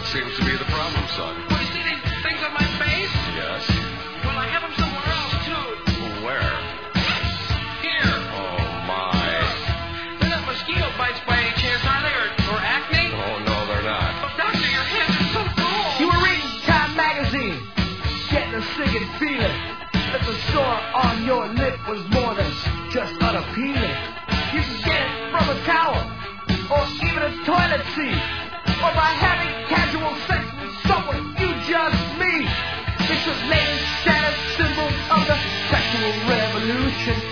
seems to be the problem, son. Well, you see these things on my face? Yes. Well, I have them somewhere else, too. Where? Here. Oh, my. They're not mosquito bites by any chance, are they? Or acne? Oh, no, they're not. Oh, Doctor, your hands are so cool. You were reading Time magazine, getting a sinking feeling that the sore on your lip was more than just unappealing. You can get it from a towel, or even a toilet seat, or by having casual sex with someone you just meet. It's the latest status symbol of the sexual revolution.